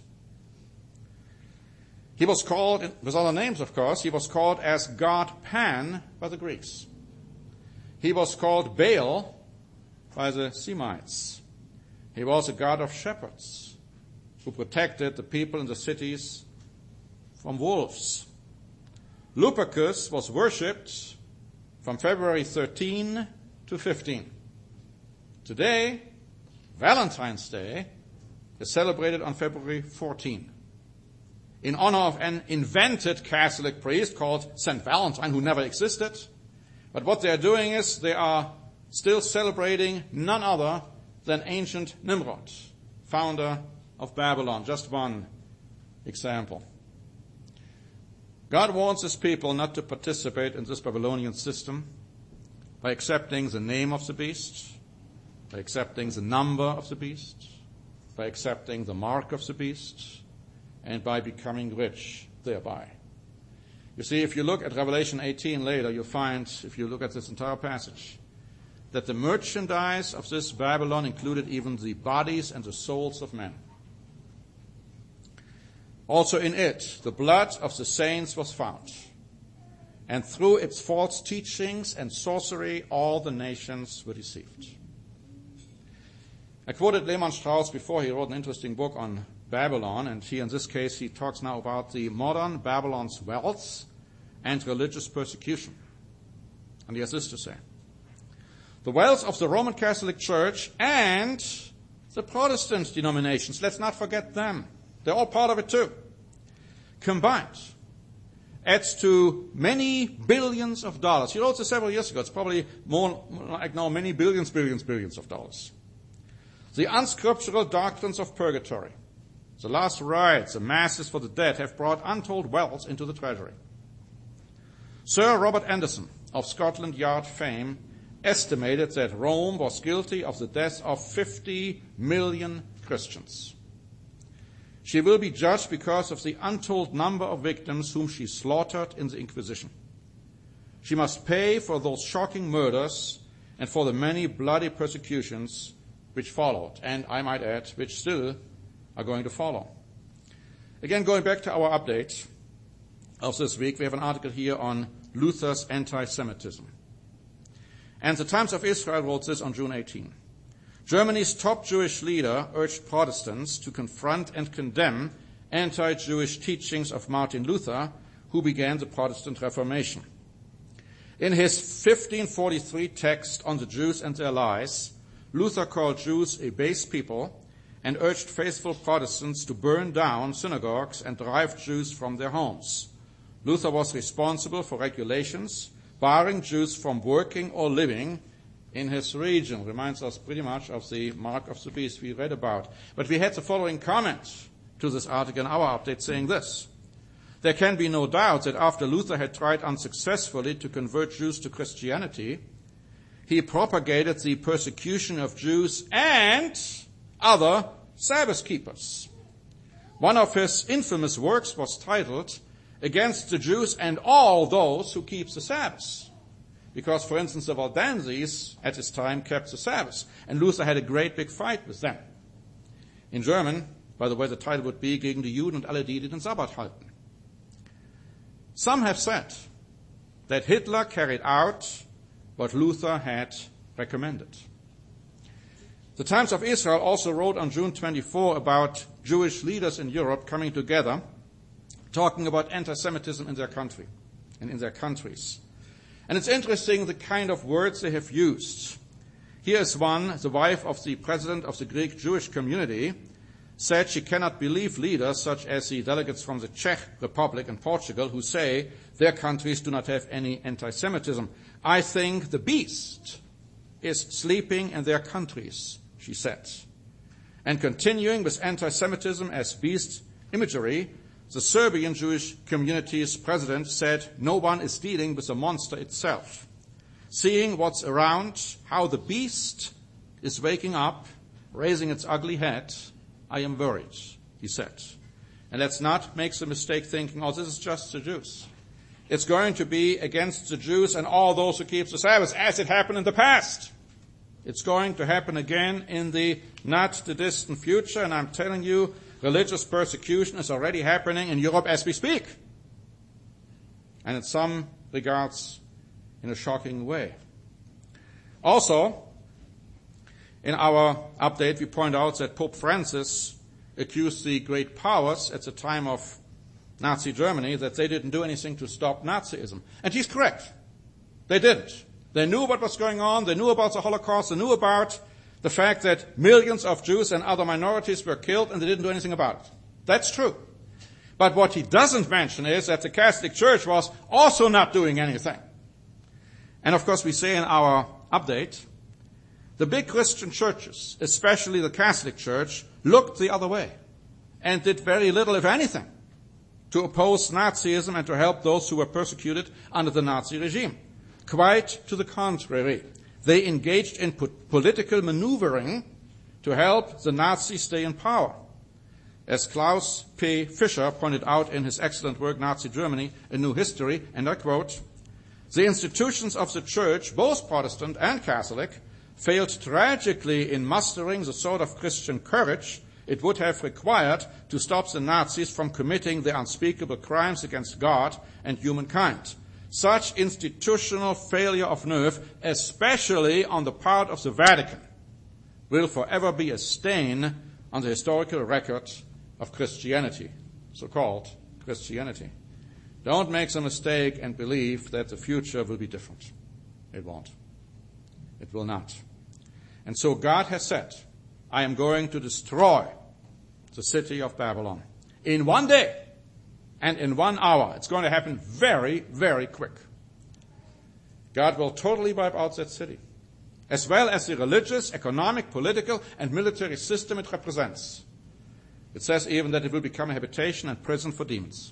He was called, with other names of course, he was called as God Pan by the Greeks. He was called Baal by the Semites. He was a god of shepherds who protected the people in the cities from wolves. Lupercus was worshipped from February thirteenth to fifteenth. Today, Valentine's Day is celebrated on February fourteenth in honor of an invented Catholic priest called Saint Valentine, who never existed. But what they are doing is they are still celebrating none other than ancient Nimrod, founder of Babylon. Just one example. God wants his people not to participate in this Babylonian system by accepting the name of the beast, by accepting the number of the beast, by accepting the mark of the beast, and by becoming rich thereby. You see, if you look at Revelation eighteen later, you'll find, if you look at this entire passage, that the merchandise of this Babylon included even the bodies and the souls of men. Also in it, the blood of the saints was found. And through its false teachings and sorcery, all the nations were deceived. I quoted Lehmann Strauss before. He wrote an interesting book on Babylon, and he, in this case, he talks now about the modern Babylon's wealth and religious persecution. And he has this to say. The wealth of the Roman Catholic Church and the Protestant denominations, let's not forget them. They're all part of it too. Combined, adds to many billions of dollars. He wrote this several years ago. It's probably more like now many billions, billions, billions of dollars. The unscriptural doctrines of purgatory, the last rites, the masses for the dead have brought untold wealth into the treasury. Sir Robert Anderson of Scotland Yard fame estimated that Rome was guilty of the death of fifty million Christians. She will be judged because of the untold number of victims whom she slaughtered in the Inquisition. She must pay for those shocking murders and for the many bloody persecutions which followed, and I might add, which still are going to follow. Again, going back to our update of this week, we have an article here on Luther's anti-Semitism. And the Times of Israel wrote this on June eighteenth. Germany's top Jewish leader urged Protestants to confront and condemn anti-Jewish teachings of Martin Luther, who began the Protestant Reformation. In his fifteen forty-three text on the Jews and their lies, Luther called Jews a base people and urged faithful Protestants to burn down synagogues and drive Jews from their homes. Luther was responsible for regulations barring Jews from working or living in his region. Reminds us pretty much of the mark of the beast we read about. But we had the following comment to this article in our update saying this. There can be no doubt that after Luther had tried unsuccessfully to convert Jews to Christianity, he propagated the persecution of Jews and other Sabbath keepers. One of his infamous works was titled Against the Jews and All Those Who Keep the Sabbath. Because, for instance, the Waldenses at his time kept the Sabbath, and Luther had a great big fight with them. In German, by the way, the title would be Gegen die Juden und alle die, die den Sabbat halten. Some have said that Hitler carried out what Luther had recommended. The Times of Israel also wrote on June twenty-fourth about Jewish leaders in Europe coming together, talking about anti-Semitism in their country and in their countries. And it's interesting the kind of words they have used. Here is one, the wife of the president of the Greek Jewish community, said she cannot believe leaders such as the delegates from the Czech Republic and Portugal who say their countries do not have any anti-Semitism. I think the beast is sleeping in their countries, she said. And continuing with anti-Semitism as beast imagery, the Serbian Jewish community's president said no one is dealing with the monster itself. Seeing what's around, how the beast is waking up, raising its ugly head, I am worried, he said. And let's not make the mistake thinking, oh, this is just the Jews. It's going to be against the Jews and all those who keep the Sabbath, as it happened in the past. It's going to happen again in the not too distant future, and I'm telling you, religious persecution is already happening in Europe as we speak. And in some regards, in a shocking way. Also, in our update, we point out that Pope Francis accused the great powers at the time of Nazi Germany that they didn't do anything to stop Nazism. And he's correct. They didn't. They knew what was going on. They knew about the Holocaust. They knew about the fact that millions of Jews and other minorities were killed, and they didn't do anything about it. That's true. But what he doesn't mention is that the Catholic Church was also not doing anything. And of course, we say in our update, the big Christian churches, especially the Catholic Church, looked the other way and did very little, if anything, to oppose Nazism and to help those who were persecuted under the Nazi regime. Quite to the contrary. They engaged in po- political maneuvering to help the Nazis stay in power. As Klaus P. Fischer pointed out in his excellent work, Nazi Germany, A New History, and I quote, the institutions of the Church, both Protestant and Catholic, failed tragically in mustering the sort of Christian courage it would have required to stop the Nazis from committing the unspeakable crimes against God and humankind. Such institutional failure of nerve, especially on the part of the Vatican, will forever be a stain on the historical record of Christianity, so-called Christianity. Don't make the mistake and believe that the future will be different. It won't. It will not. And so God has said, I am going to destroy the city of Babylon in one day and in one hour. It's going to happen very, very quick. God will totally wipe out that city, as well as the religious, economic, political, and military system it represents. It says even that it will become a habitation and prison for demons.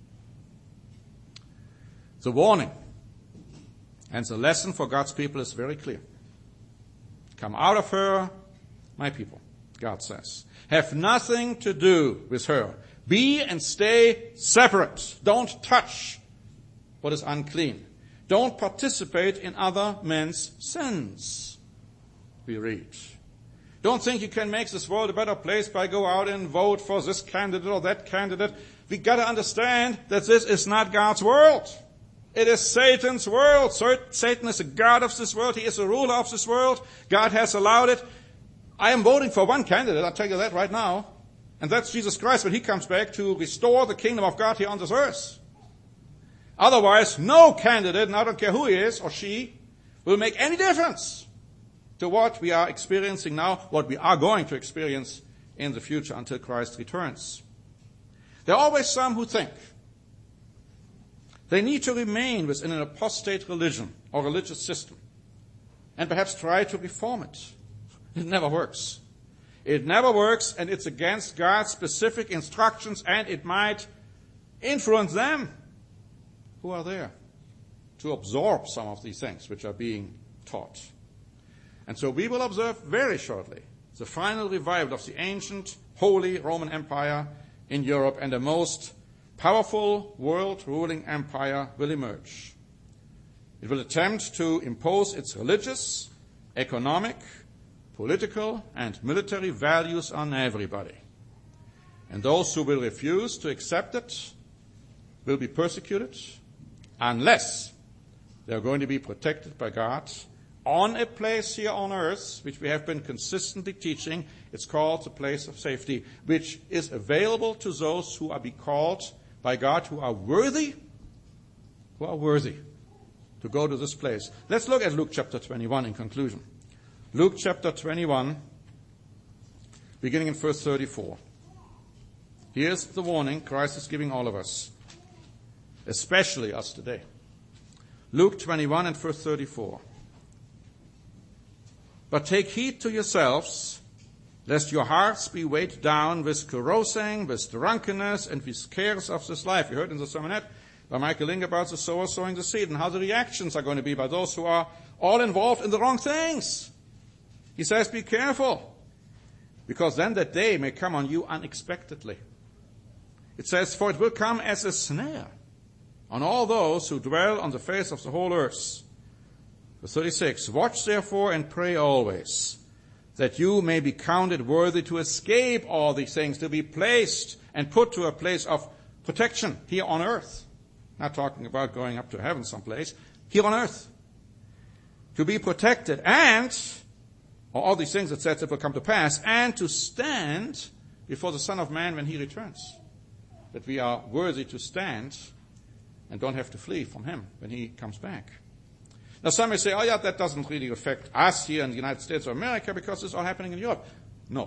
The warning and the lesson for God's people is very clear. Come out of her, my people, God says. Have nothing to do with her. Be and stay separate. Don't touch what is unclean. Don't participate in other men's sins, we read. Don't think you can make this world a better place by go out and vote for this candidate or that candidate. We got to understand that this is not God's world. It is Satan's world. Satan is the God of this world. He is the ruler of this world. God has allowed it. I am voting for one candidate, I'll tell you that right now. And that's Jesus Christ when he comes back to restore the kingdom of God here on this earth. Otherwise, no candidate, and I don't care who he is or she, will make any difference to what we are experiencing now, what we are going to experience in the future until Christ returns. There are always some who think they need to remain within an apostate religion or religious system and perhaps try to reform it. It never works. It never works, and it's against God's specific instructions, and it might influence them who are there to absorb some of these things which are being taught. And so we will observe very shortly the final revival of the ancient, holy Roman Empire in Europe, and the most powerful world-ruling empire will emerge. It will attempt to impose its religious, economic, political, and military values on everybody. And those who will refuse to accept it will be persecuted unless they are going to be protected by God on a place here on earth, which we have been consistently teaching. It's called the place of safety, which is available to those who are be called by God, who are worthy, who are worthy to go to this place. Let's look at Luke chapter twenty-one in conclusion. Luke chapter twenty-one, beginning in verse thirty-four. Here's the warning Christ is giving all of us, especially us today. Luke twenty-one and verse thirty-four. But take heed to yourselves, lest your hearts be weighed down with carousing, with drunkenness, and with cares of this life. You heard in the sermonette by Michael Ling about the sower sowing the seed and how the reactions are going to be by those who are all involved in the wrong things. He says, be careful, because then that day may come on you unexpectedly. It says, for it will come as a snare on all those who dwell on the face of the whole earth. Verse thirty-six, watch therefore and pray always, that you may be counted worthy to escape all these things, to be placed and put to a place of protection here on earth. Not talking about going up to heaven someplace, here on earth. To be protected and, or all these things that says it will come to pass, and to stand before the Son of Man when he returns. That we are worthy to stand and don't have to flee from him when he comes back. Now some may say, oh yeah, that doesn't really affect us here in the United States of America because it's all happening in Europe. No.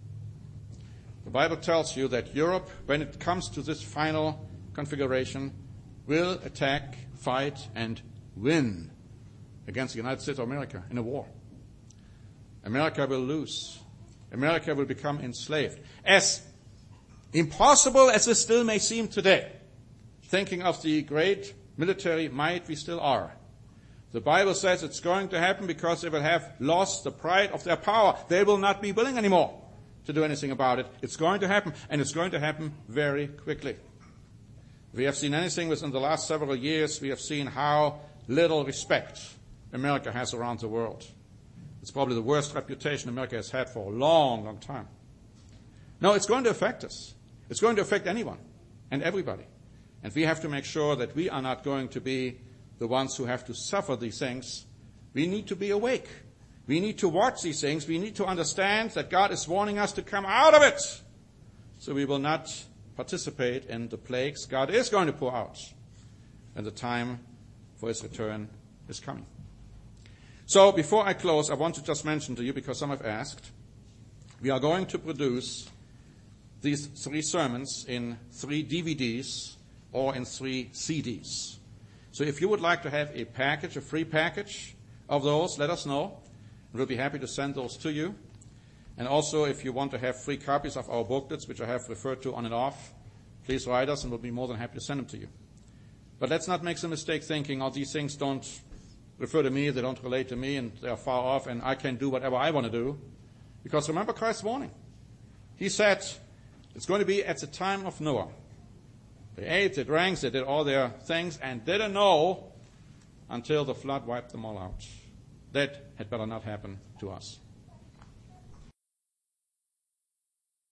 The Bible tells you that Europe, when it comes to this final configuration, will attack, fight, and win against the United States of America in a war. America will lose. America will become enslaved. As impossible as this still may seem today, thinking of the great military might we still are, the Bible says it's going to happen because they will have lost the pride of their power. They will not be willing anymore to do anything about it. It's going to happen, and it's going to happen very quickly. If we have seen anything within the last several years, we have seen how little respect America has around the world. It's probably the worst reputation America has had for a long, long time. No, it's going to affect us. It's going to affect anyone and everybody. And we have to make sure that we are not going to be the ones who have to suffer these things. We need to be awake. We need to watch these things. We need to understand that God is warning us to come out of it. So we will not participate in the plagues God is going to pour out. And the time for his return is coming. So before I close, I want to just mention to you, because some have asked, we are going to produce these three sermons in three D V Ds or in three C Ds. So if you would like to have a package, a free package of those, let us know. We'll be happy to send those to you. And also, if you want to have free copies of our booklets, which I have referred to on and off, please write us and we'll be more than happy to send them to you. But let's not make the mistake thinking, oh, these things don't refer to me, they don't relate to me, and they are far off, and I can do whatever I want to do. Because remember Christ's warning. He said, it's going to be at the time of Noah. They ate, they drank, they did all their things, and didn't know until the flood wiped them all out. That had better not happen to us.